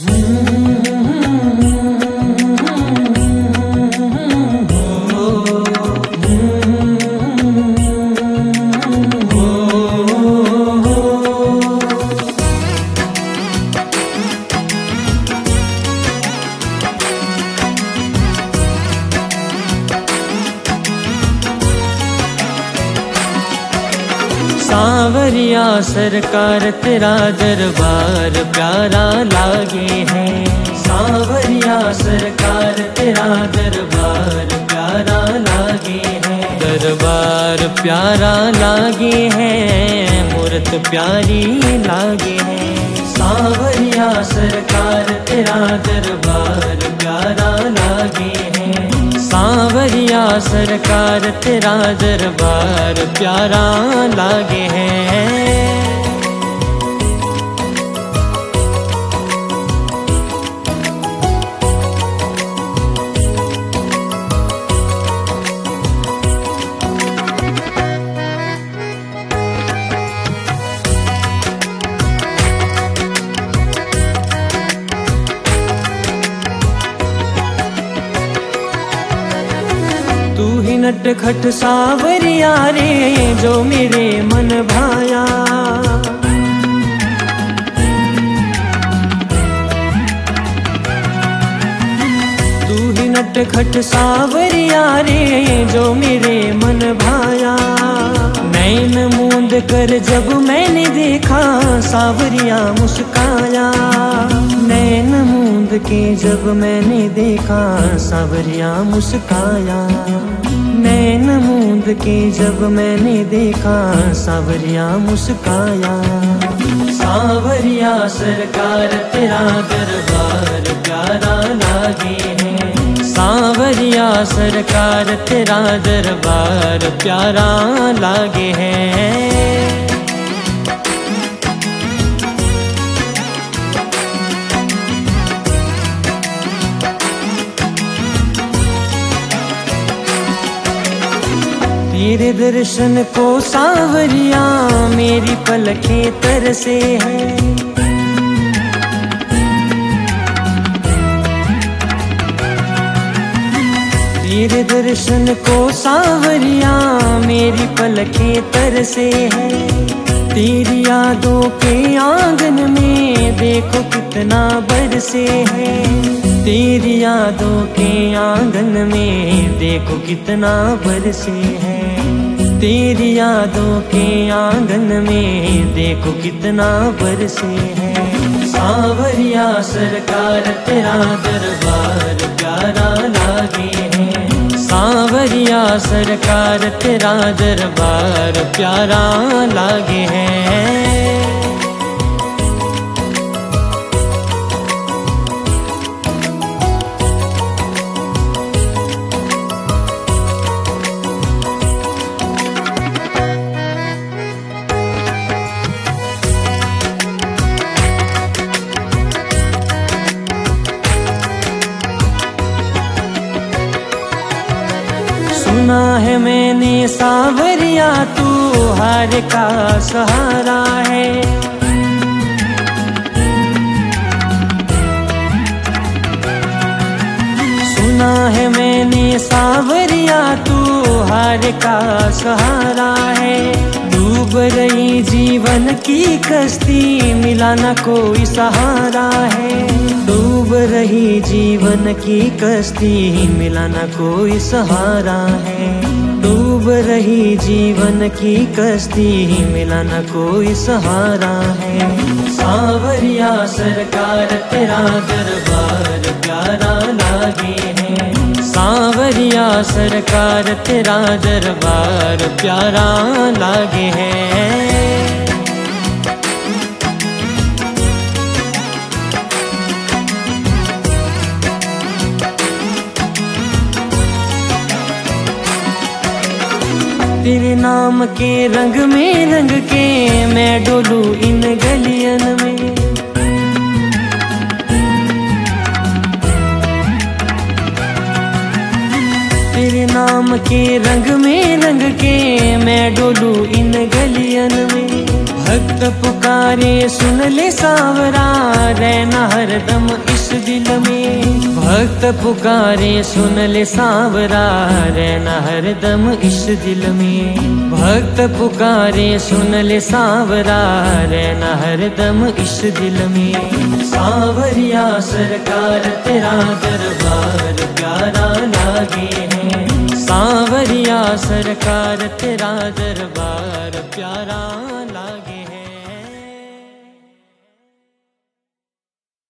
सांवरिया सरकार तेरा दरबार प्यारा लागे है। सांवरिया सरकार तेरा दरबार प्यारा लागे है। दरबार प्यारा लागे है, मूरत प्यारी लागे है। सांवरिया सरकार तेरा दरबार प्यारा लागे है। सांवरिया सरकार तेरा दरबार प्यारा लागे है। तू ही नटखट सांवरिया रे जो मेरे मन भाया। तू ही नटखट सांवरिया रे जो मेरे मन भाया। नैन मूंद कर जब मैंने देखा सांवरिया मुस्काया। नैन मूंद के जब मैंने देखा सांवरिया मुस्काया। नैन मूंद के जब मैंने देखा सांवरिया मुस्काया। सांवरिया सरकार तेरा दरबार प्यारा लागे है। सांवरिया सरकार तेरा दरबार प्यारा लागे है। तेरे दर्शन को सांवरिया मेरी पलकें तरसे है। तेरे दर्शन को सांवरिया मेरी पलकें तरसे है। तेरी यादों के आंगन में देखो कितना बरसे है। तेरी यादों के आंगन में देखो कितना बरसे है। तेरी यादों के आंगन में देखो कितना बरसे है। सांवरिया सरकार तेरा दरबार प्यारा लागे है। सांवरिया सरकार तेरा दरबार प्यारा लागे है। सुना है मैंने सांवरिया तू हार का सहारा है। सुना है मैंने सांवरिया तू हार का सहारा है। डूब रही जीवन की कश्ती मिला न कोई सहारा है। डूब रही जीवन की कश्ती मिला न कोई सहारा है। डूब रही जीवन की कश्ती मिला न कोई सहारा है। सांवरिया सरकार तेरा दरबार प्यारा लागे है। सांवरिया सरकार तेरा दरबार प्यारा लागे है। तेरे नाम के रंग में रंग के मैं डोलूं इन गलियन में। तेरे नाम के रंग में रंग के मैं डोलूं इन गलियन में। भक्त पुकारे सुन ले सावरा, रहना हरदम इस दिल में। भक्त पुकारे सुन ले सावरा, रहना हरदम इस दिल में। भक्त पुकारे सुन ले सावरा, रहना हरदम इस दिल में। सावरिया सरकार तेरा दरबार प्यारा लागे है। सावरिया सरकार तेरा दरबार प्यारा लागे है।